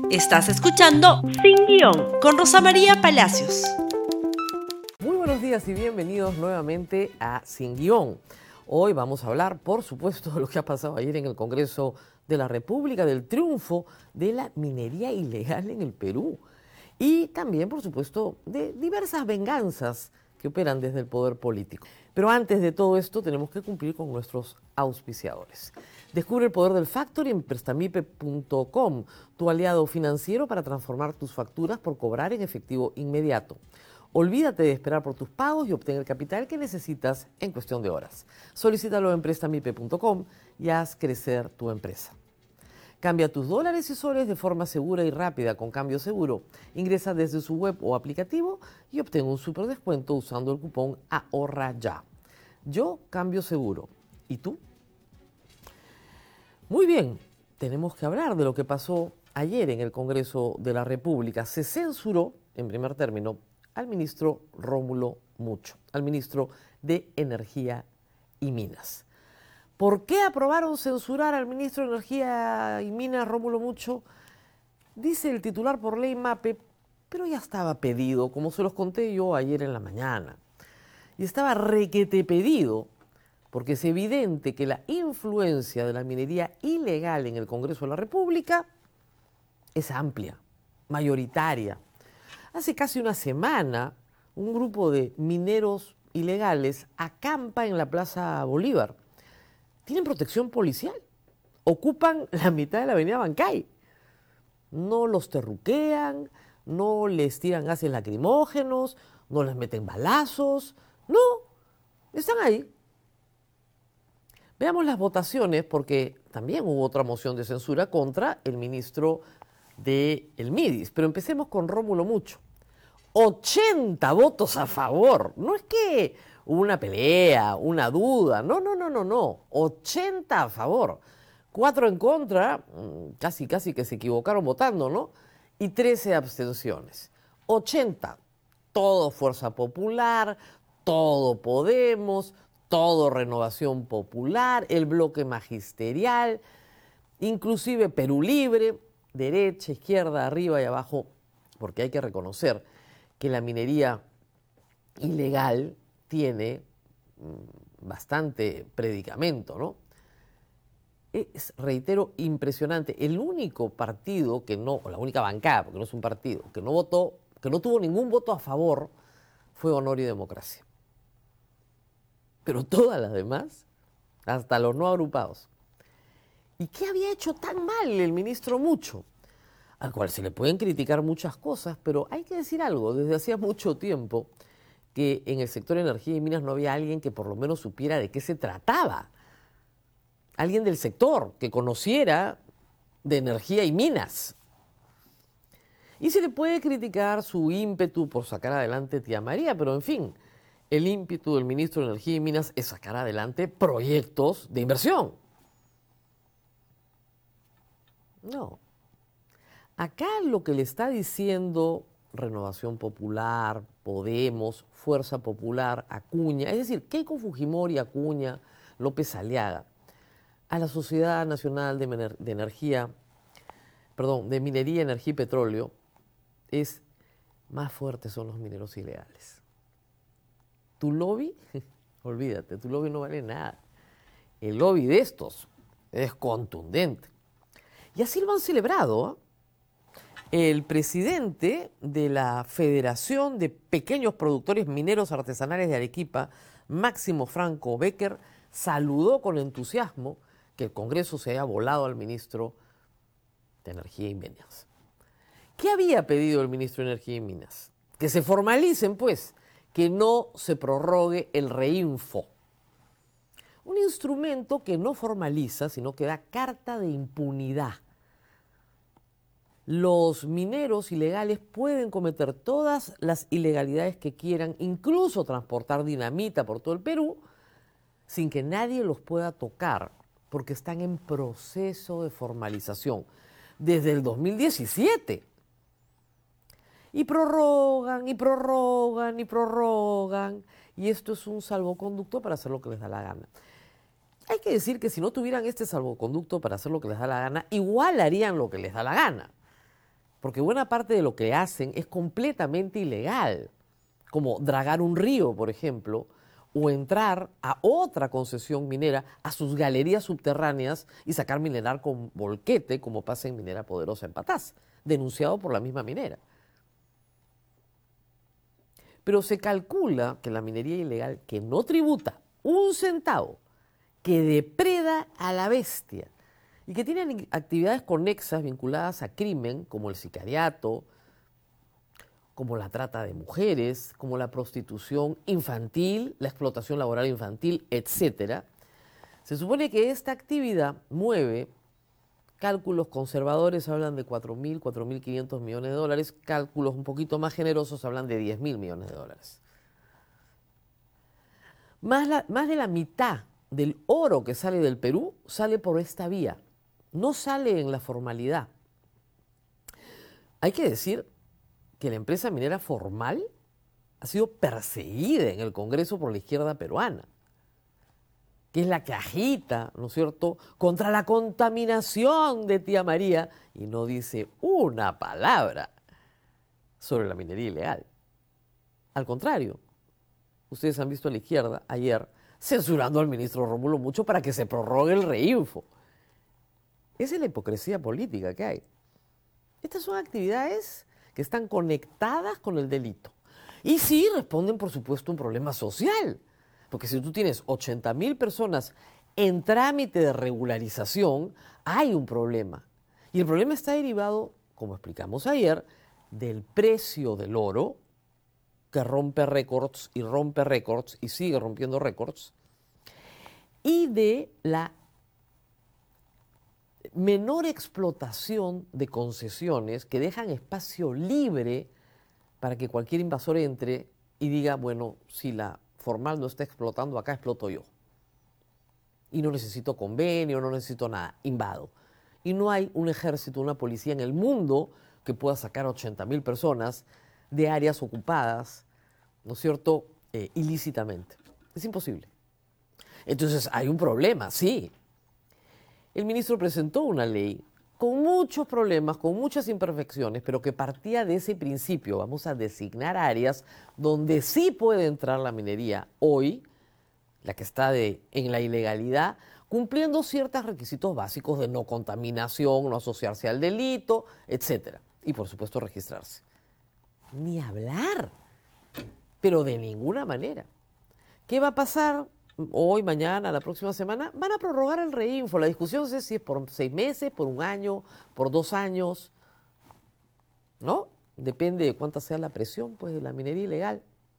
Estás escuchando Sin Guión con Rosa María Palacios. Muy buenos días y bienvenidos nuevamente a Sin Guión. Hoy vamos a hablar, por supuesto, de lo que ha pasado ayer en el Congreso de la República, del triunfo de la minería ilegal en el Perú. Y también, por supuesto, de diversas venganzas que operan desde el poder político. Pero antes de todo esto tenemos que cumplir con nuestros auspiciadores. Descubre el poder del Factory en prestamipe.com, tu aliado financiero para transformar tus facturas por cobrar en efectivo inmediato. Olvídate de esperar por tus pagos y obtén el capital que necesitas en cuestión de horas. Solicítalo en prestamipe.com y haz crecer tu empresa. Cambia tus dólares y soles de forma segura y rápida con Cambio Seguro. Ingresa desde su web o aplicativo y obtén un super descuento usando el cupón Ahorra Ya. Yo cambio seguro. ¿Y tú? Muy bien, tenemos que hablar de lo que pasó ayer en el Congreso de la República. Se censuró, en primer término, al ministro Rómulo Mucho, al ministro de Energía y Minas. ¿Por qué aprobaron censurar al ministro de Energía y Minas, Rómulo Mucho? Dice el titular por ley MAPE, pero ya estaba pedido, como se los conté yo ayer en la mañana. Y estaba requete pedido, porque es evidente que la influencia de la minería ilegal en el Congreso de la República es amplia, mayoritaria. Hace casi una semana, un grupo de mineros ilegales acampa en la Plaza Bolívar. Tienen protección policial, ocupan la mitad de la avenida Bancay. No los terruquean, no les tiran gases lacrimógenos, no les meten balazos, no, están ahí. Veamos las votaciones, porque también hubo otra moción de censura contra el ministro del MIDIS. Pero empecemos con Rómulo Mucho. 80 votos a favor. No es que hubo una pelea, una duda. No. 80 a favor. 4 en contra, casi que se equivocaron votando, ¿no? Y 13 abstenciones. 80. Todo Fuerza Popular, todo Podemos, todo Renovación Popular, el bloque magisterial, inclusive Perú Libre, derecha, izquierda, arriba y abajo, porque hay que reconocer que la minería ilegal tiene bastante predicamento, ¿no? Es, reitero, impresionante. El único partido que no, o la única bancada, porque no es un partido, que no votó, que no tuvo ningún voto a favor, fue Honor y Democracia. Pero todas las demás, hasta los no agrupados. ¿Y qué había hecho tan mal el ministro Mucho? Al cual se le pueden criticar muchas cosas, pero hay que decir algo, desde hacía mucho tiempo que en el sector de energía y minas no había alguien que por lo menos supiera de qué se trataba. Alguien del sector que conociera de energía y minas. Y se le puede criticar su ímpetu por sacar adelante Tía María, pero en fin, el ímpetu del ministro de Energía y Minas es sacar adelante proyectos de inversión. No. Acá lo que le está diciendo Renovación Popular, Podemos, Fuerza Popular, Acuña, es decir, Keiko Fujimori, Acuña, López Aliaga, a la Sociedad Nacional de Minería, Energía y Petróleo, es más fuertes son los mineros ilegales. Tu lobby, olvídate, tu lobby no vale nada. El lobby de estos es contundente. Y así lo han celebrado, ¿eh? El presidente de la Federación de Pequeños Productores Mineros Artesanales de Arequipa, Máximo Franco Becker, saludó con entusiasmo que el Congreso se haya volado al ministro de Energía y Minas. ¿Qué había pedido el ministro de Energía y Minas? Que se formalicen, pues, que no se prorrogue el reinfo. Un instrumento que no formaliza, sino que da carta de impunidad. Los mineros ilegales pueden cometer todas las ilegalidades que quieran, incluso transportar dinamita por todo el Perú, sin que nadie los pueda tocar, porque están en proceso de formalización desde el 2017. Y prorrogan, y esto es un salvoconducto para hacer lo que les da la gana. Hay que decir que si no tuvieran este salvoconducto para hacer lo que les da la gana, igual harían lo que les da la gana. porque buena parte de lo que hacen es completamente ilegal, como dragar un río, por ejemplo, o entrar a otra concesión minera, a sus galerías subterráneas y sacar mineral con volquete, como pasa en Minera Poderosa en Patás, denunciado por la misma minera. Pero se calcula que la minería ilegal, que no tributa un centavo, que depreda a la bestia y que tiene actividades conexas vinculadas a crimen, como el sicariato, como la trata de mujeres, como la prostitución infantil, la explotación laboral infantil, etc. Se supone que esta actividad mueve, cálculos conservadores hablan de 4.000, 4.500 millones de dólares, cálculos un poquito más generosos hablan de 10.000 millones de dólares. Más de la mitad del oro que sale del Perú sale por esta vía, no sale en la formalidad. Hay que decir que la empresa minera formal ha sido perseguida en el Congreso por la izquierda peruana, que es la que agita, ¿no es cierto?, contra la contaminación de Tía María y no dice una palabra sobre la minería ilegal. Al contrario, ustedes han visto a la izquierda ayer censurando al ministro Rómulo Mucho para que se prorrogue el reinfo. Esa es la hipocresía política que hay. Estas son actividades que están conectadas con el delito. Y sí responden, por supuesto, a un problema social. Porque si tú tienes 80.000 personas en trámite de regularización, hay un problema. Y el problema está derivado, como explicamos ayer, del precio del oro, que rompe récords y sigue rompiendo récords, y de la menor explotación de concesiones que dejan espacio libre para que cualquier invasor entre y diga, bueno, si la formal no está explotando acá, exploto yo. Y no necesito convenio, no necesito nada, invado. Y no hay un ejército, una policía en el mundo que pueda sacar a 80.000 personas de áreas ocupadas, ¿no es cierto?, ilícitamente. Es imposible. Entonces hay un problema, sí. El ministro presentó una ley con muchos problemas, con muchas imperfecciones, pero que partía de ese principio. Vamos a designar áreas donde sí puede entrar la minería hoy, la que está en la ilegalidad, cumpliendo ciertos requisitos básicos de no contaminación, no asociarse al delito, etc. Y por supuesto registrarse. Ni hablar, pero de ninguna manera. ¿Qué va a pasar hoy, mañana, la próxima semana? Van a prorrogar el reinfo. La discusión es si es por 6 meses, por 1 año, por 2 años, ¿no? Depende de cuánta sea la presión, pues, de la minería ilegal.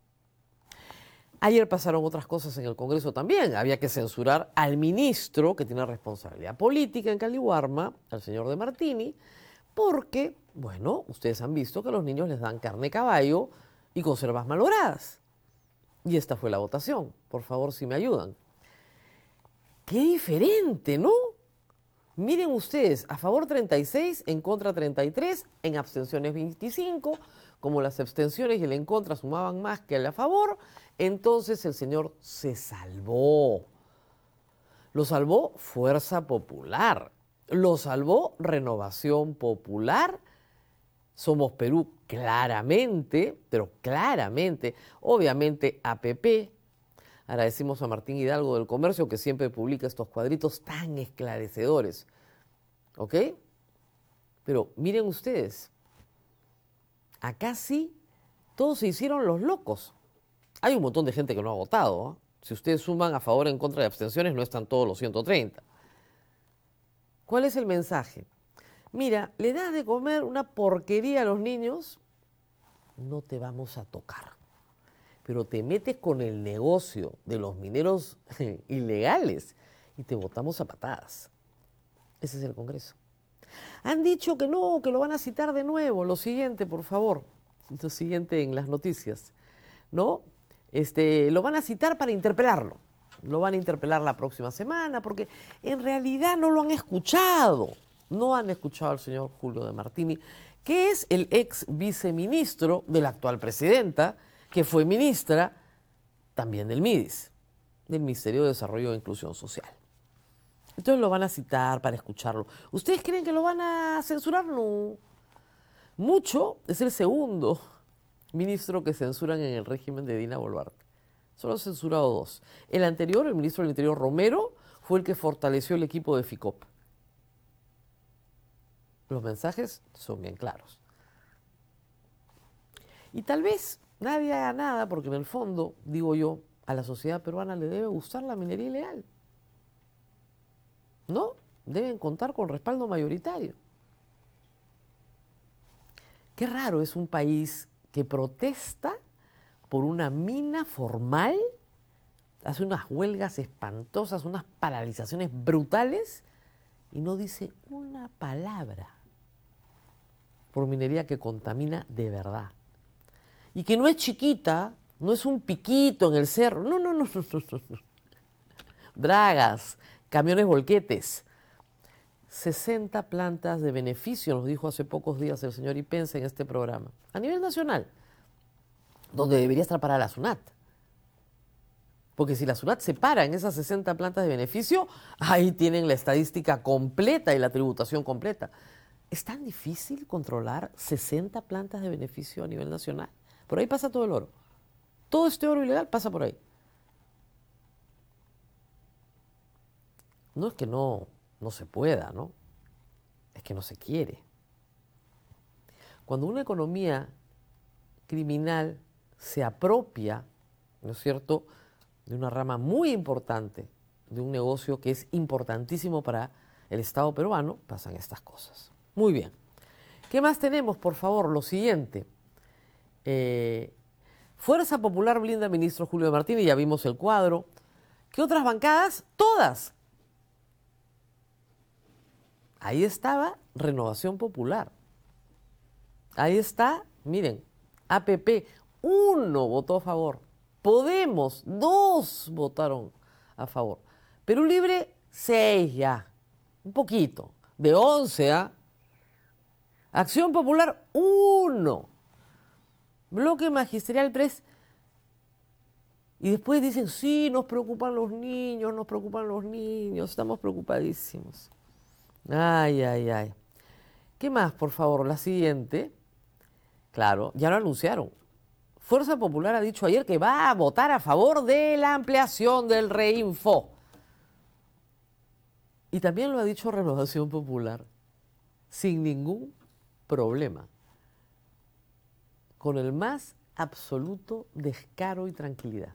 Ayer pasaron otras cosas en el Congreso también. Había que censurar al ministro que tiene responsabilidad política en Caliwarma, al señor De Martini, porque, bueno, ustedes han visto que a los niños les dan carne de caballo y conservas malogradas. Y esta fue la votación. Por favor, si me ayudan. Qué diferente, ¿no? Miren ustedes, a favor 36, en contra 33, en abstenciones 25. Como las abstenciones y el en contra sumaban más que el a favor, entonces el señor se salvó. Lo salvó Fuerza Popular. Lo salvó Renovación Popular. Somos Perú claramente, pero claramente, obviamente APP. Agradecemos a Martín Hidalgo del Comercio que siempre publica estos cuadritos tan esclarecedores. ¿Ok? Pero miren ustedes, acá sí todos se hicieron los locos. Hay un montón de gente que no ha votado, ¿eh? Si ustedes suman a favor, en contra de abstenciones, no están todos los 130. ¿Cuál es el mensaje? Mira, le das de comer una porquería a los niños, no te vamos a tocar. Pero te metes con el negocio de los mineros ilegales y te botamos a patadas. Ese es el Congreso. Han dicho que no, que lo van a citar de nuevo. Lo siguiente, por favor. Lo siguiente en las noticias. ¿No? Lo van a citar para interpelarlo. Lo van a interpelar la próxima semana porque en realidad no lo han escuchado. No han escuchado al señor Julio De Martini, que es el ex viceministro de la actual presidenta, que fue ministra también del MIDIS, del Ministerio de Desarrollo e Inclusión Social. Entonces lo van a citar para escucharlo. ¿Ustedes creen que lo van a censurar? No. Mucho es el segundo ministro que censuran en el régimen de Dina Boluarte. Solo han censurado 2. El anterior, el ministro del Interior Romero, fue el que fortaleció el equipo de FICOP. Los mensajes son bien claros. Y tal vez nadie haga nada porque en el fondo, digo yo, a la sociedad peruana le debe gustar la minería ilegal. ¿No? Deben contar con respaldo mayoritario. Qué raro es un país que protesta por una mina formal, hace unas huelgas espantosas, unas paralizaciones brutales y no dice una palabra por minería que contamina de verdad. Y que no es chiquita, no es un piquito en el cerro, no. Dragas, camiones volquetes, 60 plantas de beneficio, nos dijo hace pocos días el señor Ipense en este programa, a nivel nacional, donde debería estar para la SUNAT. Porque si la SUNAT se para en esas 60 plantas de beneficio, ahí tienen la estadística completa y la tributación completa. ¿Es tan difícil controlar 60 plantas de beneficio a nivel nacional? Por ahí pasa todo el oro. Todo este oro ilegal pasa por ahí. No es que no se pueda, ¿no? Es que no se quiere. Cuando una economía criminal se apropia, ¿no es cierto?, de una rama muy importante, de un negocio que es importantísimo para el Estado peruano, pasan estas cosas. Muy bien. ¿Qué más tenemos, por favor? Lo siguiente. Fuerza Popular blinda al ministro Julio Martínez, ya vimos el cuadro. ¿Qué otras bancadas? Todas. Ahí estaba Renovación Popular. Ahí está, miren, APP, 1 votó a favor. Podemos, 2 votaron a favor. Perú Libre, 6 ya, un poquito. De 11 a Acción Popular, 1. Bloque Magisterial, 3. Y después dicen, sí, nos preocupan los niños, estamos preocupadísimos. Ay. ¿Qué más, por favor? La siguiente. Claro, ya lo anunciaron. Fuerza Popular ha dicho ayer que va a votar a favor de la ampliación del Reinfo. Y también lo ha dicho Renovación Popular, sin ningún problema, con el más absoluto descaro y tranquilidad.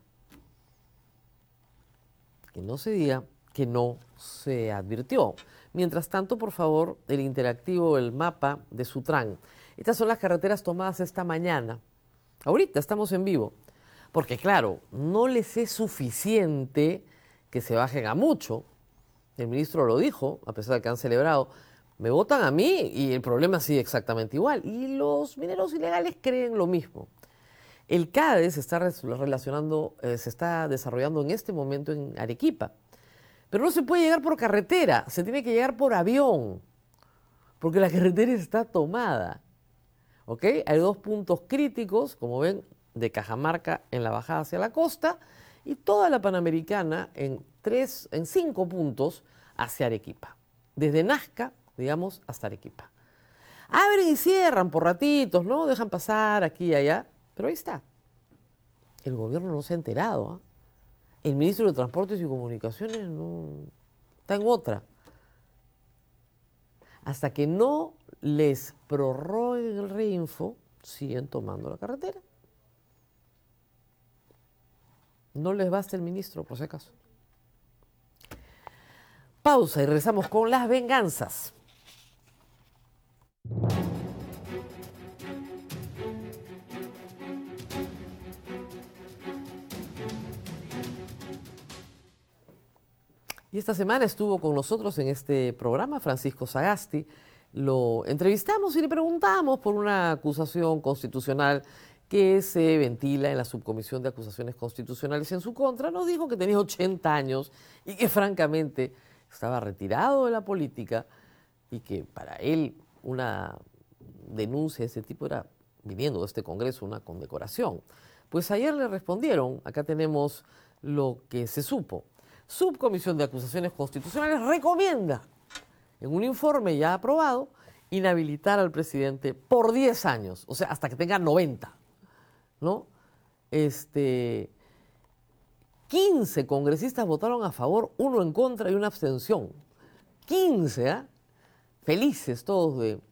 Que no se diga que no se advirtió. Mientras tanto, por favor, el interactivo, el mapa de Sutran. Estas son las carreteras tomadas esta mañana. Ahorita estamos en vivo. Porque claro, no les es suficiente que se bajen a mucho. El ministro lo dijo, a pesar de que han celebrado. Me votan a mí y el problema sigue exactamente igual. Y los mineros ilegales creen lo mismo. El CADE se está desarrollando en este momento en Arequipa. Pero no se puede llegar por carretera, se tiene que llegar por avión, porque la carretera está tomada. ¿Ok? Hay 2 puntos críticos, como ven, de Cajamarca en la bajada hacia la costa y toda la Panamericana en 5 puntos hacia Arequipa. Desde Nazca, digamos, hasta Arequipa. Abren y cierran por ratitos, ¿no? Dejan pasar aquí y allá, pero ahí está. El gobierno no se ha enterado, ¿eh? El ministro de Transportes y Comunicaciones no está en otra. Hasta que no les prorroguen el Reinfo, siguen tomando la carretera. No les basta el ministro, por si acaso. Pausa y regresamos con las venganzas. Y esta semana estuvo con nosotros en este programa Francisco Sagasti. Lo entrevistamos y le preguntamos por una acusación constitucional que se ventila en la Subcomisión de Acusaciones Constitucionales en su contra. Nos dijo que tenía 80 años y que francamente estaba retirado de la política y que para él una denuncia de ese tipo era, viniendo de este Congreso, una condecoración. Pues ayer le respondieron, acá tenemos lo que se supo. Subcomisión de Acusaciones Constitucionales recomienda, en un informe ya aprobado, inhabilitar al presidente por 10 años, o sea, hasta que tenga 90, ¿no? 15 congresistas votaron a favor, 1 en contra y 1 abstención. 15, ¿ah? Felices todos de...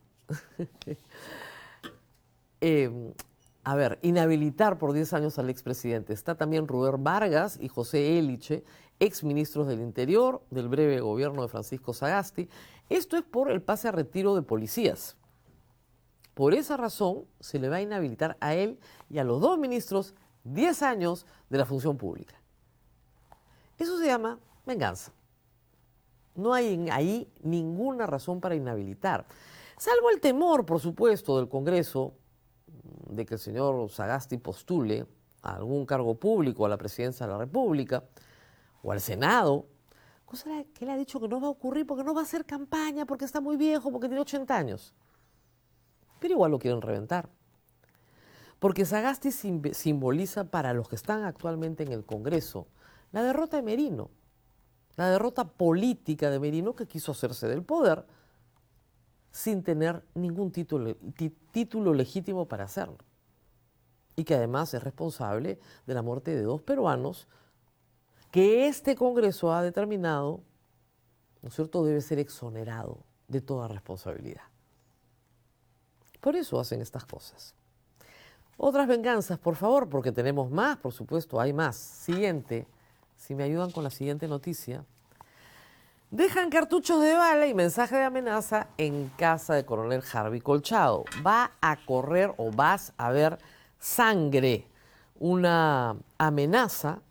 A ver, inhabilitar por 10 años al expresidente. Está también Rubén Vargas y José Eliche, exministros del Interior del breve gobierno de Francisco Sagasti. Esto es por el pase a retiro de policías. Por esa razón se le va a inhabilitar a él y a los 2 ministros 10 años de la función pública. Eso se llama venganza. No hay ahí ninguna razón para inhabilitar. Salvo el temor, por supuesto, del Congreso de que el señor Sagasti postule a algún cargo público, a la presidencia de la República o al Senado, cosa que él ha dicho que no va a ocurrir porque no va a hacer campaña, porque está muy viejo, porque tiene 80 años. Pero igual lo quieren reventar. Porque Sagasti simboliza para los que están actualmente en el Congreso la derrota de Merino, la derrota política de Merino, que quiso hacerse del poder sin tener ningún título legítimo para hacerlo. Y que además es responsable de la muerte de 2 peruanos que este Congreso ha determinado, ¿no es cierto?, debe ser exonerado de toda responsabilidad. Por eso hacen estas cosas. Otras venganzas, por favor, porque tenemos más, por supuesto, hay más. Siguiente, si me ayudan con la siguiente noticia. Dejan cartuchos de bala y mensaje de amenaza en casa de coronel Harvey Colchado. Va a correr o vas a ver sangre. Una amenaza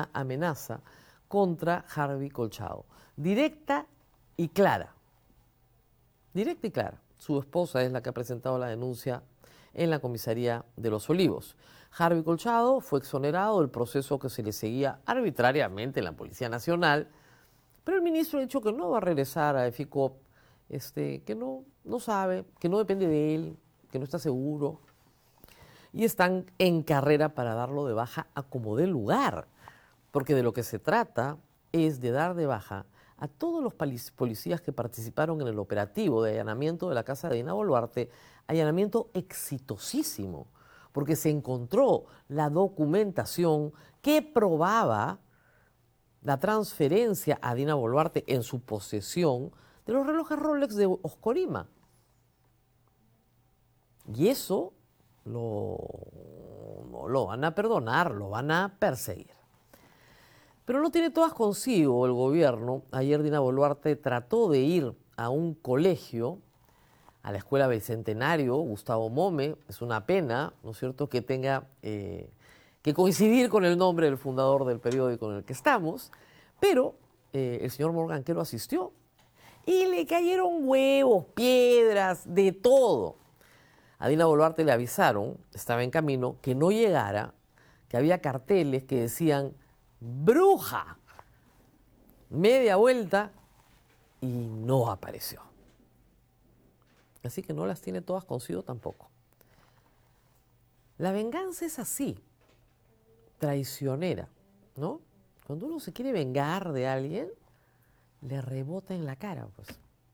contra Harvey Colchado. Directa y clara. Directa y clara. Su esposa es la que ha presentado la denuncia en la comisaría de Los Olivos. Harvey Colchado fue exonerado del proceso que se le seguía arbitrariamente en la Policía Nacional. Pero el ministro ha dicho que no va a regresar a EFICOP, que no sabe, que no depende de él, que no está seguro. Y están en carrera para darlo de baja a como dé lugar. Porque de lo que se trata es de dar de baja a todos los policías que participaron en el operativo de allanamiento de la casa de Dina Boluarte, allanamiento exitosísimo, porque se encontró la documentación que probaba la transferencia a Dina Boluarte en su posesión de los relojes Rolex de Oscorima. Y eso no lo van a perdonar, lo van a perseguir. Pero no tiene todas consigo el gobierno. Ayer Dina Boluarte trató de ir a un colegio, a la Escuela Bicentenario Gustavo Mome. Es una pena, ¿no es cierto?, que tenga que coincidir con el nombre del fundador del periódico en el que estamos, pero el señor Morganquero asistió y le cayeron huevos, piedras, de todo. A Dina Boluarte le avisaron, estaba en camino, que no llegara, que había carteles que decían bruja, media vuelta, y no apareció. Así que no las tiene todas consigo tampoco. La venganza es así, traicionera, ¿no? Cuando uno se quiere vengar de alguien, le rebota en la cara, pues.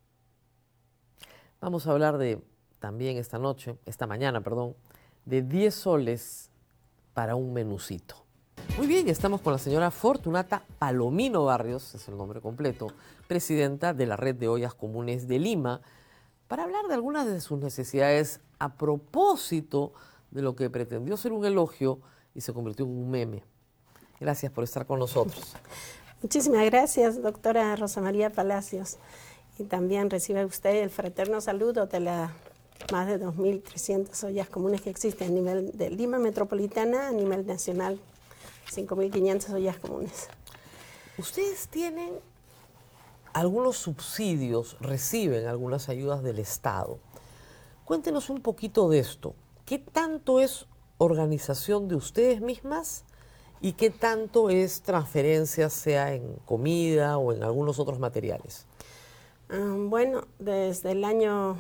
Vamos a hablar también esta mañana, de 10 soles para un menucito. Muy bien, estamos con la señora Fortunata Palomino Barrios, es el nombre completo, presidenta de la Red de Ollas Comunes de Lima, para hablar de algunas de sus necesidades a propósito de lo que pretendió ser un elogio y se convirtió en un meme. Gracias por estar con nosotros. Muchísimas gracias, doctora Rosa María Palacios. Y también recibe usted el fraterno saludo de las más de 2.300 ollas comunes que existen a nivel de Lima metropolitana, a nivel nacional, 5.500 ollas comunes. Ustedes tienen algunos subsidios, reciben algunas ayudas del Estado. Cuéntenos un poquito de esto. ¿Qué tanto es organización de ustedes mismas y qué tanto es transferencia, sea en comida o en algunos otros materiales? Bueno, desde el año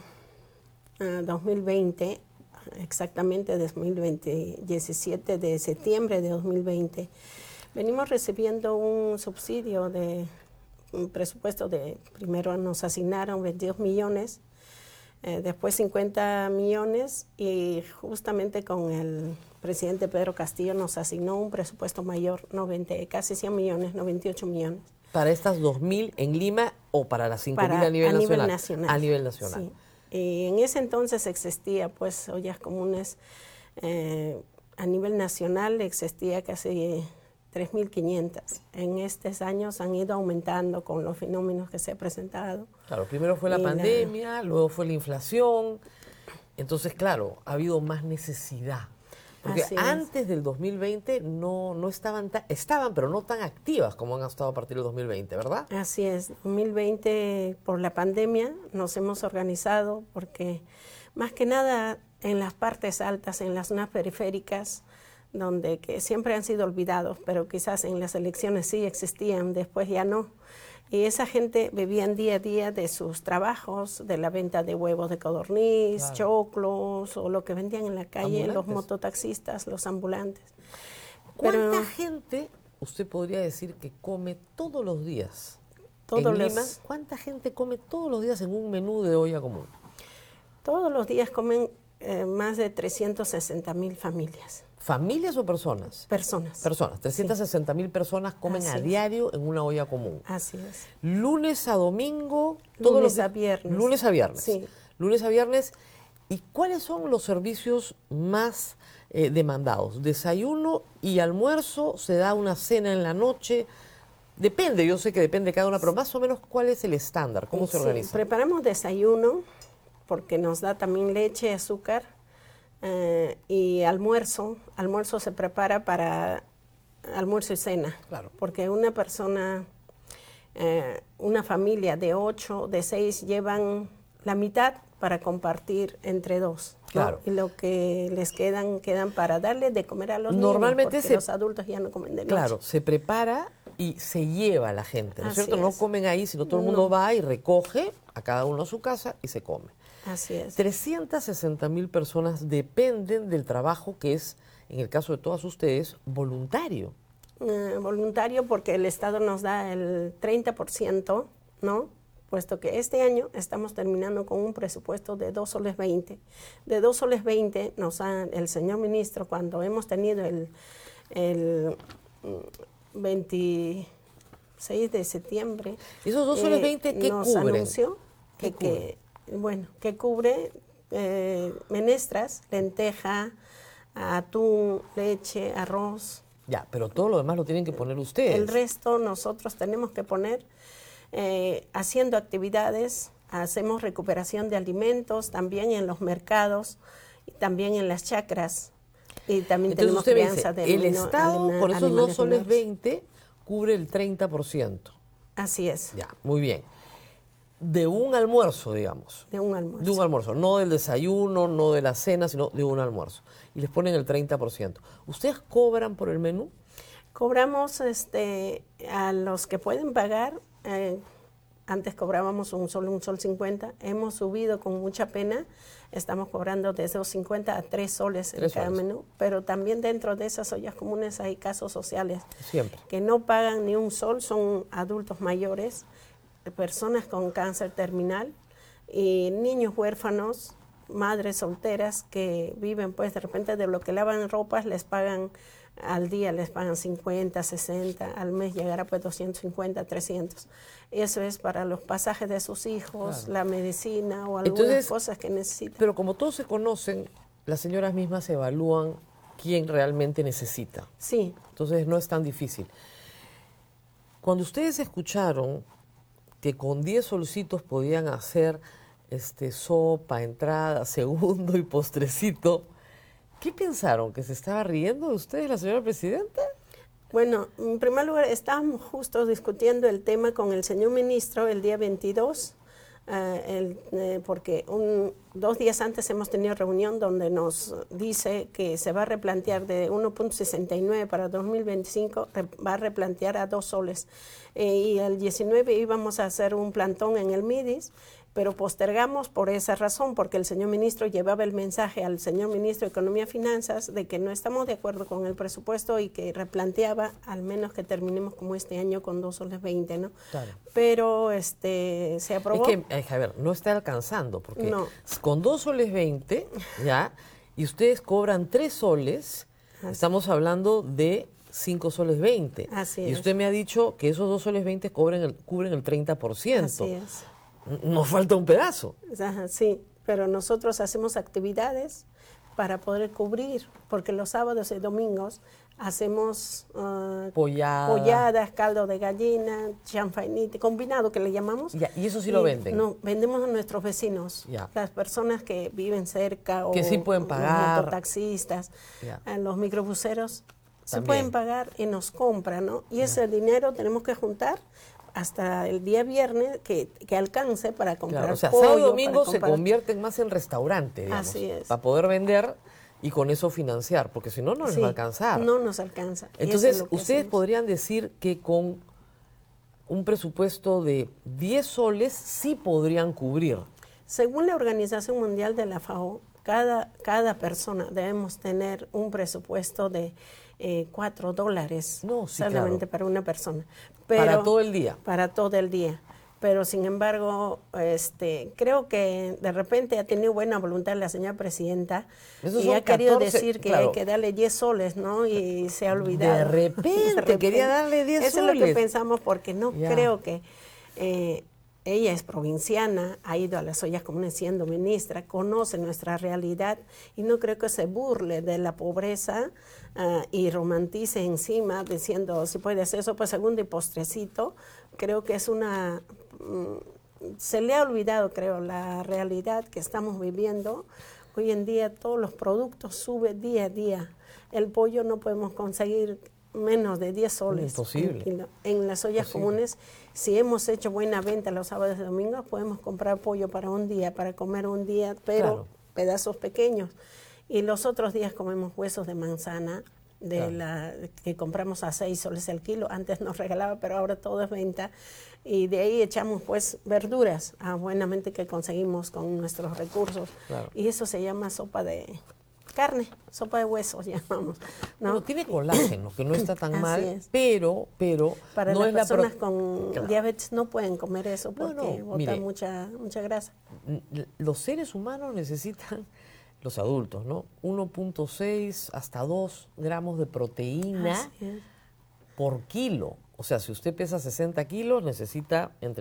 2020, exactamente 17 de septiembre de 2020, venimos recibiendo un subsidio de un presupuesto primero nos asignaron 22 millones después 50 millones y justamente con el presidente Pedro Castillo nos asignó un presupuesto mayor, casi 100 millones, 98 millones. ¿Para estas 2.000 en Lima o para las 5.000 a nivel nacional? A nivel nacional. Sí. Y en ese entonces existía pues ollas comunes a nivel nacional, existía casi 3.500. En estos años han ido aumentando con los fenómenos que se han presentado. Claro, primero fue la pandemia, luego fue la inflación. Entonces, claro, ha habido más necesidad. Porque antes del 2020 no estaban, estaban, pero no tan activas como han estado a partir del 2020, ¿verdad? Así es. 2020, por la pandemia, nos hemos organizado porque, más que nada, en las partes altas, en las zonas periféricas, donde que siempre han sido olvidados, pero quizás en las elecciones sí existían, después ya no. Y esa gente vivían día a día de sus trabajos, de la venta de huevos de codorniz, claro, choclos, o lo que vendían en la calle, ambulantes, los mototaxistas, los ambulantes. ¿Cuánta gente, usted podría decir, que come todos los días en Lima? ¿Cuánta gente come todos los días en un menú de olla común? Todos los días comen más de 360.000 familias. ¿Familias o personas? Personas. Personas. 360.000 personas comen a diario en una olla común. Así es. Lunes a domingo. Lunes a viernes. Lunes a viernes. Sí. Lunes a viernes. ¿Y cuáles son los servicios más demandados? Desayuno y almuerzo, se da una cena en la noche. Depende, yo sé que depende de cada una, pero más o menos, ¿cuál es el estándar? ¿Cómo se organiza? Preparamos desayuno, porque nos da también leche, azúcar. Y almuerzo se prepara para almuerzo y cena, claro, porque una persona, una familia de 8, de 6 llevan la mitad para compartir entre 2, ¿no? Claro. Y lo que les quedan para darle de comer a los normalmente niños, porque los adultos ya no comen de noche. Claro, se prepara y se lleva a la gente, ¿no es cierto? Es. No comen ahí, sino todo el mundo va y recoge a cada uno a su casa y se come. Así es. 360.000 personas dependen del trabajo que es, en el caso de todas ustedes, voluntario. Voluntario porque el Estado nos da el 30%, ¿no? Puesto que este año estamos terminando con un presupuesto de 2 soles 20. De 2 soles 20 nos da el señor ministro, cuando hemos tenido el 26 de septiembre. ¿Esos 2 soles 20 qué nos cubren? Anunció que cubre menestras, lenteja, atún, leche, arroz. Ya, pero todo lo demás lo tienen que poner ustedes. El resto nosotros tenemos que poner haciendo actividades, hacemos recuperación de alimentos también en los mercados y también en las chacras. Y también entonces tenemos crianza de el Estado, por esos 2 soles 20, cubre el 30%. Así es. Ya, muy bien. De un almuerzo, digamos. De un almuerzo. De un almuerzo, no del desayuno, no de la cena, sino de un almuerzo. Y les ponen el 30%. ¿Ustedes cobran por el menú? Cobramos a los que pueden pagar. Antes cobrábamos un sol 50. Hemos subido con mucha pena. Estamos cobrando desde 2.50 a 3 soles en cada menú. Pero también dentro de esas ollas comunes hay casos sociales. Siempre. Que no pagan ni un sol, son adultos mayores, personas con cáncer terminal y niños huérfanos, madres solteras que viven pues de repente de lo que lavan ropas les pagan al día, les pagan 50, 60, al mes llegará pues 250, 300. Eso es para los pasajes de sus hijos, claro, la medicina o algunas cosas que necesitan. Pero como todos se conocen, las señoras mismas evalúan quién realmente necesita. Sí. Entonces no es tan difícil. Cuando ustedes escucharon que con 10 solcitos podían hacer sopa, entrada, segundo y postrecito, ¿qué pensaron? ¿Que se estaba riendo de ustedes la señora presidenta? Bueno, en primer lugar, estábamos justo discutiendo el tema con el señor ministro el día 22, porque 2 días antes hemos tenido reunión donde nos dice que se va a replantear de 1.69 para 2025, va a replantear a 2 soles. Y el 19 íbamos a hacer un plantón en el MIDIS, pero postergamos por esa razón, porque el señor ministro llevaba el mensaje al señor ministro de Economía y Finanzas de que no estamos de acuerdo con el presupuesto y que replanteaba al menos que terminemos como este año con 2 soles 20, ¿no? Claro. Pero se aprobó. Es que, a ver, no está alcanzando, porque con 2 soles 20, ya, y ustedes cobran 3 soles, estamos hablando de 5 soles 20. Así y es. usted me ha dicho que esos 2 soles 20 cubren el 30%. Así es. Nos falta un pedazo. Ajá, sí, pero nosotros hacemos actividades para poder cubrir, porque los sábados y domingos hacemos polladas, caldo de gallina, chanfainite, combinado que le llamamos. Ya, ¿y eso sí lo venden? No, vendemos a nuestros vecinos, ya. Las personas que viven cerca o que sí pueden pagar. Los mototaxistas, los microbuseros, se pueden pagar y nos compran, ¿no? Y ese dinero tenemos que juntar hasta el día viernes que alcance para comprar claro, o sea, pollo, sábado y domingo se convierten más en restaurante, digamos, así es. para poder vender y con eso financiar, porque si no, no les va a alcanzar. No nos alcanza. Entonces, ustedes podrían decir que con un presupuesto de 10 soles sí podrían cubrir. Según la Organización Mundial de la FAO, cada persona debemos tener un presupuesto de $4 solamente para una persona. Pero, para todo el día. Para todo el día. Pero sin embargo, creo que de repente ha tenido buena voluntad la señora presidenta y ha querido decir que hay que darle 10 soles, ¿no? Y se ha olvidado. De repente quería darle 10 soles. Eso es lo que pensamos porque no creo que... ella es provinciana, ha ido a las ollas comunes siendo ministra, conoce nuestra realidad y no creo que se burle de la pobreza y romantice encima diciendo si puede hacer sopa segunda y postrecito. Creo que es se le ha olvidado, creo, la realidad que estamos viviendo. Hoy en día todos los productos suben día a día. El pollo no podemos conseguir menos de 10 soles. Imposible. En las ollas comunes, si hemos hecho buena venta los sábados y domingos, podemos comprar pollo para un día, para comer un día, pero pedazos pequeños. Y los otros días comemos huesos de manzana, que compramos a 6 soles el kilo. Antes nos regalaba, pero ahora todo es venta. Y de ahí echamos pues verduras, buenamente que conseguimos con nuestros recursos. Y eso se llama sopa de carne, sopa de huesos llamamos, ¿no? Bueno, tiene colágeno, que no está tan mal, pero para no las es personas con diabetes no pueden comer eso porque botan mucha grasa. Los seres humanos necesitan, los adultos, ¿no? 1.6 hasta 2 gramos de proteína por kilo. O sea, si usted pesa 60 kilos, necesita entre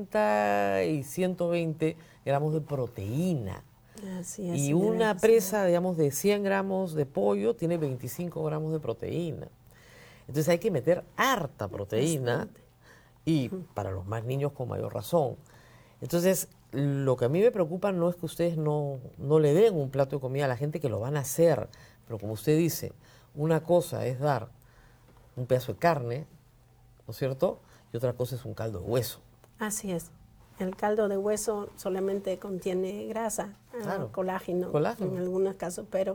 90 y 120 gramos de proteína. Así es, y una presa, digamos, de 100 gramos de pollo tiene 25 gramos de proteína. Entonces hay que meter harta proteína y para los más niños con mayor razón. Entonces, lo que a mí me preocupa no es que ustedes no le den un plato de comida a la gente que lo van a hacer, pero como usted dice, una cosa es dar un pedazo de carne, ¿no es cierto? Y otra cosa es un caldo de hueso. Así es. El caldo de hueso solamente contiene grasa, colágeno en algunos casos, pero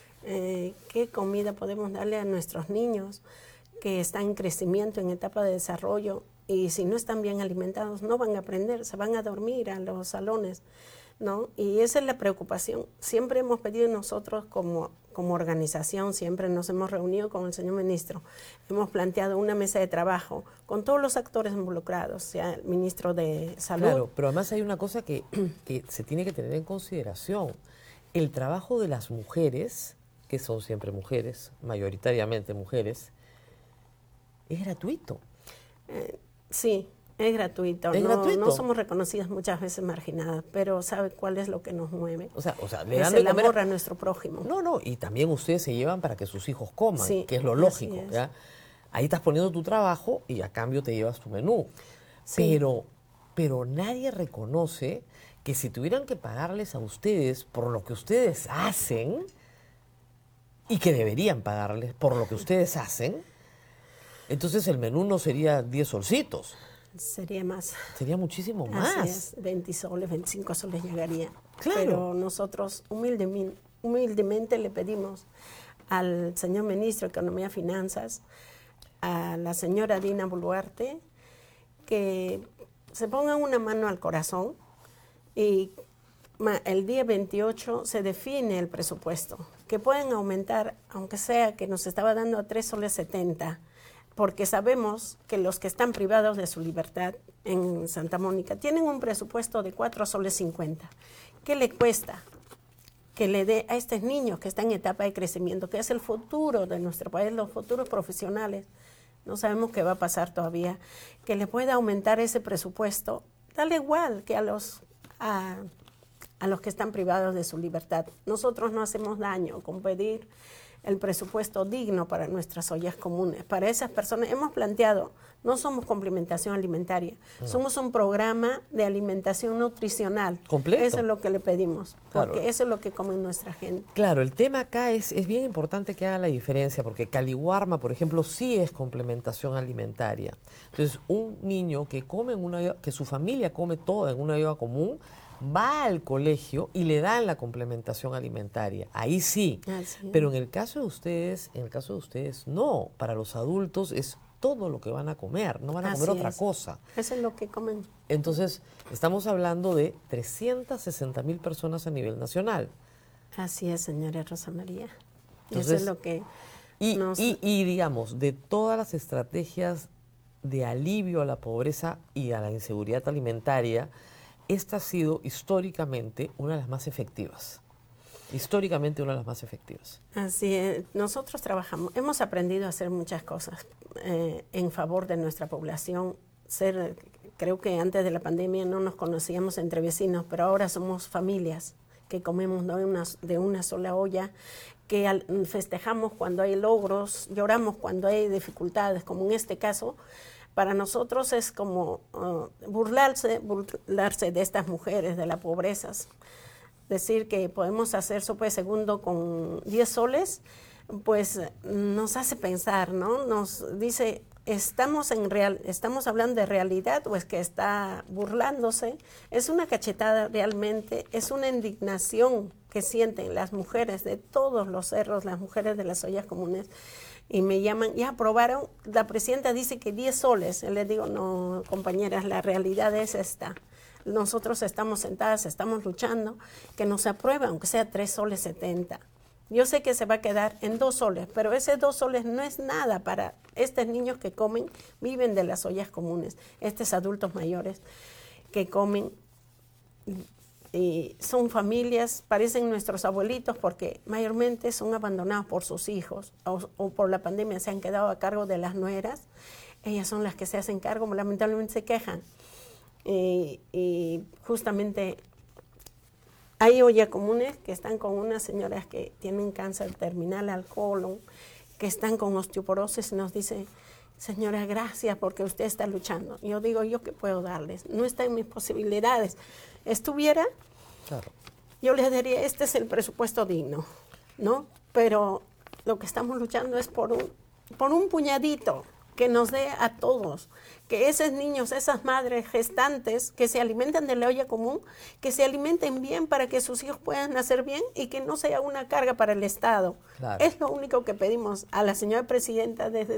¿qué comida podemos darle a nuestros niños que están en crecimiento, en etapa de desarrollo? Y si no están bien alimentados, no van a aprender, se van a dormir a los salones, ¿no? Y esa es la preocupación. Siempre hemos pedido nosotros como organización, siempre nos hemos reunido con el señor ministro, hemos planteado una mesa de trabajo con todos los actores involucrados, sea el ministro de Salud. Claro, pero además hay una cosa que se tiene que tener en consideración. El trabajo de las mujeres, que son siempre mujeres, mayoritariamente mujeres, es gratuito. Sí. Es gratuito. No somos reconocidas muchas veces marginadas, pero ¿sabe cuál es lo que nos mueve? O sea le dan es el amor a nuestro prójimo. No, y también ustedes se llevan para que sus hijos coman, que es lo lógico. ¿Ya? Ahí estás poniendo tu trabajo y a cambio te llevas tu menú. Sí. Pero nadie reconoce que si tuvieran que pagarles a ustedes por lo que ustedes hacen, y que deberían pagarles por lo que ustedes hacen, entonces el menú no sería 10 solcitos. Sería más. Sería muchísimo más. Así es, 20 soles, 25 soles llegaría. Claro. Pero nosotros humildemente le pedimos al señor ministro de Economía y Finanzas, a la señora Dina Boluarte, que se pongan una mano al corazón y el día 28 se define el presupuesto, que pueden aumentar, aunque sea que nos estaba dando a 3,70 soles, porque sabemos que los que están privados de su libertad en Santa Mónica tienen un presupuesto de 4,50 soles. ¿Qué le cuesta que le dé a estos niños que están en etapa de crecimiento, que es el futuro de nuestro país, los futuros profesionales? No sabemos qué va a pasar todavía, que le pueda aumentar ese presupuesto, dale igual que a los que están privados de su libertad. Nosotros no hacemos daño con pedir el presupuesto digno para nuestras ollas comunes. Para esas personas hemos planteado, no somos complementación alimentaria, somos un programa de alimentación nutricional. ¿Completo? Eso es lo que le pedimos, porque Claro. eso es lo que come nuestra gente. Claro, el tema acá es bien importante que haga la diferencia, porque Caliwarma, por ejemplo, sí es complementación alimentaria. Entonces, un niño que come en una olla, que su familia come toda en una olla común, va al colegio y le dan la complementación alimentaria. Ahí sí. Así es. Pero en el caso de ustedes, no. Para los adultos es todo lo que van a comer, no van a comer Así otra es. cosa. Eso es lo que comen. Entonces, estamos hablando de 360,000 personas a nivel nacional. Así es, señora Rosa María. Entonces, eso es lo que Y digamos, de todas las estrategias de alivio a la pobreza y a la inseguridad alimentaria, esta ha sido históricamente una de las más efectivas. Históricamente una de las más efectivas. Así es. Nosotros trabajamos, hemos aprendido a hacer muchas cosas en favor de nuestra población. Creo que antes de la pandemia no nos conocíamos entre vecinos, pero ahora somos familias que comemos de una sola olla, que festejamos cuando hay logros, lloramos cuando hay dificultades, como en este caso. Para nosotros es como burlarse de estas mujeres, de la pobreza. Decir que podemos hacer sopa de segundo con 10 soles, pues nos hace pensar, ¿no? Nos dice, ¿estamos hablando de realidad o es que está burlándose? Es una cachetada realmente, es una indignación que sienten las mujeres de todos los cerros, las mujeres de las ollas comunes. Y me llaman, ya aprobaron, la presidenta dice que 10 soles. Yo les digo, no, compañeras, la realidad es esta. Nosotros estamos sentadas, estamos luchando, que nos apruebe, aunque sea 3,70 soles. Yo sé que se va a quedar en 2 soles, pero ese 2 soles no es nada para estos niños que comen, viven de las ollas comunes, estos adultos mayores que comen. Y son familias, parecen nuestros abuelitos porque mayormente son abandonados por sus hijos o por la pandemia se han quedado a cargo de las nueras. Ellas son las que se hacen cargo, lamentablemente se quejan. Y justamente hay ollas comunes que están con unas señoras que tienen cáncer terminal al colon, que están con osteoporosis y nos dice, señora, gracias porque usted está luchando. Yo digo, ¿yo qué puedo darles? No está en mis posibilidades. Estuviera, Claro. yo les diría, este es el presupuesto digno, ¿no? Pero lo que estamos luchando es por un puñadito que nos dé a todos, que esos niños, esas madres gestantes que se alimenten de la olla común, que se alimenten bien para que sus hijos puedan nacer bien y que no sea una carga para el Estado. Claro. Es lo único que pedimos a la señora presidenta desde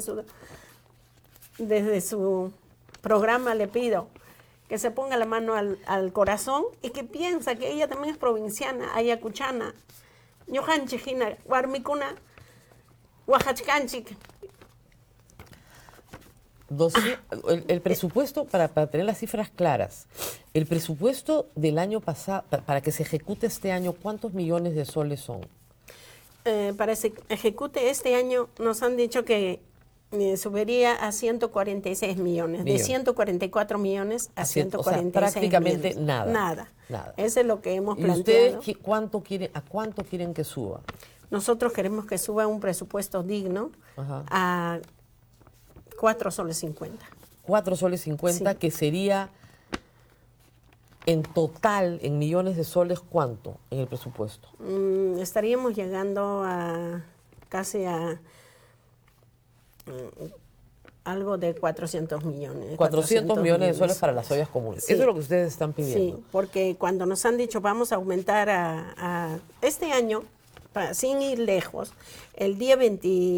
su programa. Le pido que se ponga la mano al corazón y que piensa que ella también es provinciana, ayacuchana, ñujanchijina, huarmicuna, oaxacanchic. El presupuesto, para tener las cifras claras, el presupuesto del año pasado, para que se ejecute este año, ¿cuántos millones de soles son? Para que se ejecute este año, nos han dicho que subiría a 146 millones, de 144 millones a 146 prácticamente millones. Nada. Eso es lo que hemos ¿Y planteado. ustedes a cuánto quieren que suba? Nosotros queremos que suba un presupuesto digno a 4,50 soles. 4,50 soles, Sí. que sería en total, en millones de soles, ¿cuánto en el presupuesto? Estaríamos llegando casi a algo de 400 millones. 400 millones de soles para las ollas comunes. Sí. Eso es lo que ustedes están pidiendo. Sí, porque cuando nos han dicho vamos a aumentar a este año, sin ir lejos, el día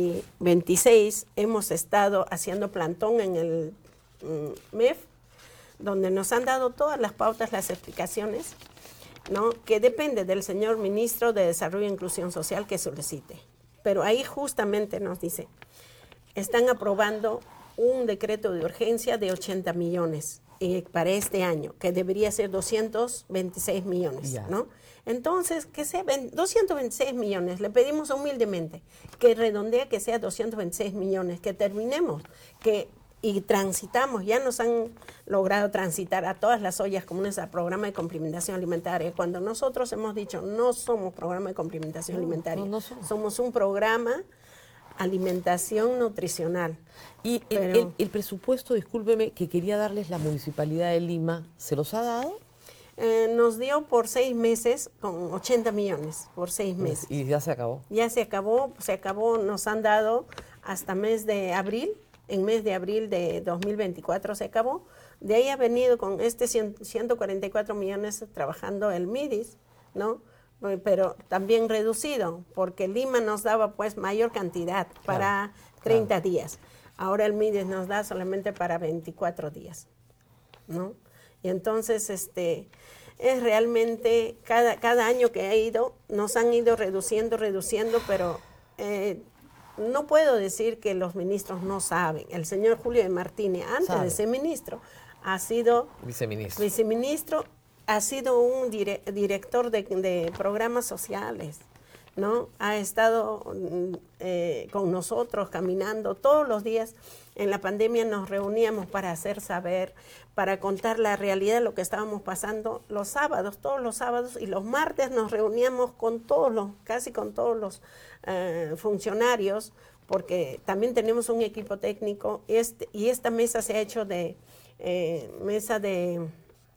26 hemos estado haciendo plantón en el MEF, donde nos han dado todas las pautas, las explicaciones, ¿no? Que depende del señor ministro de Desarrollo e Inclusión Social que solicite. Pero ahí justamente nos dice, están aprobando un decreto de urgencia de 80 millones para este año, que debería ser 226 millones, ¿no? Entonces, que sea 226 millones, le pedimos humildemente que redondee que sea 226 millones, que terminemos, y transitamos, ya nos han logrado transitar a todas las ollas comunes al programa de complementación alimentaria. Cuando nosotros hemos dicho, no somos programa de complementación alimentaria, somos un programa alimentación nutricional. Y el presupuesto, discúlpeme, que quería darles la Municipalidad de Lima, ¿se los ha dado? Nos dio por 6 meses con 80 millones, por 6 meses. ¿Y ya se acabó? Ya se acabó, nos han dado hasta mes de abril, en mes de abril de 2024 se acabó. De ahí ha venido con 144 millones trabajando el MIDIS, ¿no? Pero también reducido, porque Lima nos daba pues mayor cantidad para 30 días. Ahora el MIDIS nos da solamente para 24 días, ¿no? Y entonces es realmente cada año que ha ido, nos han ido reduciendo, pero no puedo decir que los ministros no saben. El señor Julio de Martínez, antes de ser ministro, ha sido viceministro, ha sido un director de programas sociales, ¿no? Ha estado con nosotros caminando todos los días. En la pandemia nos reuníamos para hacer saber, para contar la realidad de lo que estábamos pasando los sábados, todos los sábados, y los martes nos reuníamos con casi con todos los funcionarios, porque también tenemos un equipo técnico, y esta mesa se ha hecho de mesa de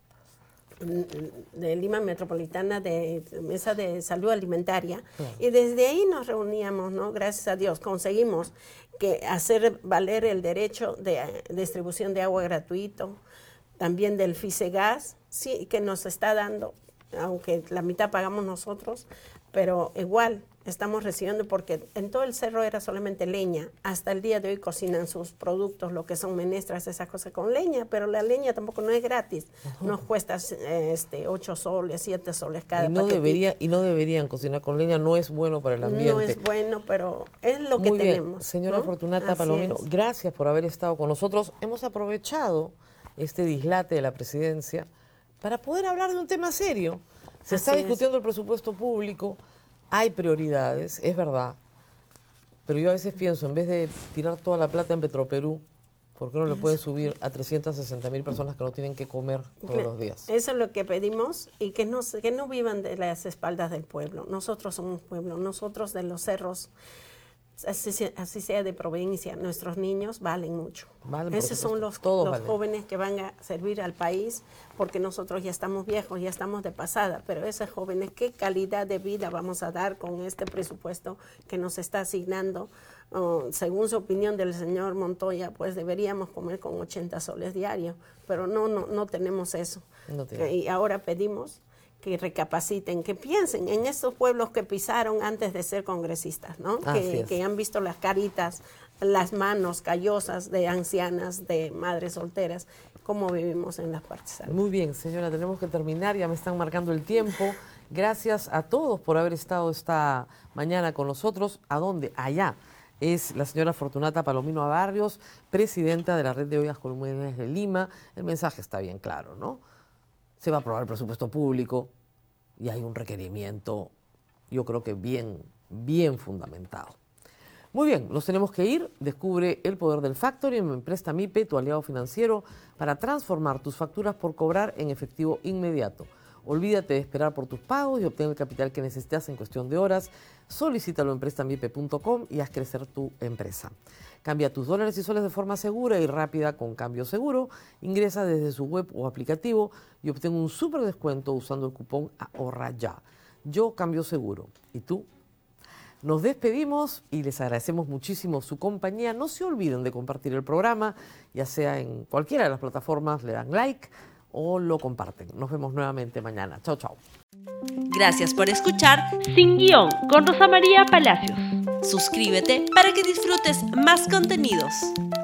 Lima Metropolitana, de mesa de salud alimentaria, y desde ahí nos reuníamos, ¿no? Gracias a Dios conseguimos hacer valer el derecho de distribución de agua gratuito, también del FICEGAS, sí, que nos está dando, aunque la mitad pagamos nosotros, pero igual estamos recibiendo, porque en todo el cerro era solamente leña. Hasta el día de hoy cocinan sus productos, lo que son menestras, esas cosas, con leña, pero la leña tampoco no es gratis. Nos cuesta 8 soles, 7 soles cada paquetito. Y no deberían cocinar con leña, no es bueno para el ambiente. No es bueno, pero es lo que tenemos. Señora, ¿no? Fortunata Así Palomino, es. Gracias por haber estado con nosotros. Hemos aprovechado este dislate de la presidencia para poder hablar de un tema serio. Se está discutiendo el presupuesto público. Hay prioridades, es verdad, pero yo a veces pienso, en vez de tirar toda la plata en Petroperú, ¿por qué no le pueden subir a 360.000 personas que no tienen que comer todos los días? Eso es lo que pedimos, y que no vivan de las espaldas del pueblo. Nosotros somos pueblo, nosotros de los cerros, así sea de provincia, nuestros niños valen mucho. Esos son los jóvenes que van a servir al país, porque nosotros ya estamos viejos, ya estamos de pasada, pero esos jóvenes, ¿qué calidad de vida vamos a dar con este presupuesto que nos está asignando? Según su opinión del señor Montoya, pues deberíamos comer con 80 soles diarios, pero no tenemos eso. Y ahora pedimos que recapaciten, que piensen en estos pueblos que pisaron antes de ser congresistas, ¿no? Que han visto las caritas, las manos callosas de ancianas, de madres solteras, cómo vivimos en las partes altas. Muy bien, señora, tenemos que terminar, ya me están marcando el tiempo. Gracias a todos por haber estado esta mañana con nosotros. ¿A dónde? Allá. Es la señora Fortunata Palomino Barrios, presidenta de la Red de Ollas Comunes de Lima. El mensaje está bien claro, ¿no? Se va a aprobar el presupuesto público y hay un requerimiento, yo creo que bien fundamentado. Muy bien, nos tenemos que ir. Descubre el poder del Factoring en Presta MIPE, tu aliado financiero, para transformar tus facturas por cobrar en efectivo inmediato. Olvídate de esperar por tus pagos y obtén el capital que necesitas en cuestión de horas. Solicítalo en prestamipe.com y haz crecer tu empresa. Cambia tus dólares y soles de forma segura y rápida con Cambio Seguro. Ingresa desde su web o aplicativo y obtén un súper descuento usando el cupón Ahorra Ya. Yo Cambio Seguro. ¿Y tú? Nos despedimos y les agradecemos muchísimo su compañía. No se olviden de compartir el programa, ya sea en cualquiera de las plataformas, le dan like o lo comparten. Nos vemos nuevamente mañana. Chao, chao. Gracias por escuchar Sin Guión con Rosa María Palacios. Suscríbete para que disfrutes más contenidos.